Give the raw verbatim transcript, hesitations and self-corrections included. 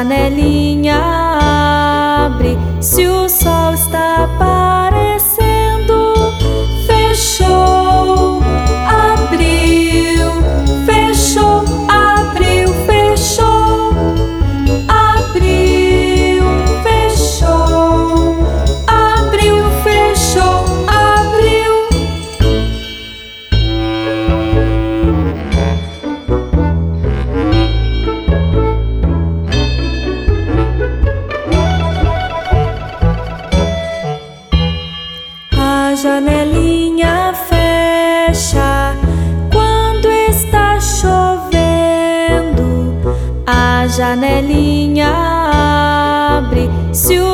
janelinha abre, se o sol está aparecendo. Fechou, abriu, fechou, abriu, fechou, abriu, fechou, abriu, fechou, abriu. A janelinha fecha quando está chovendo. A janelinha abre se o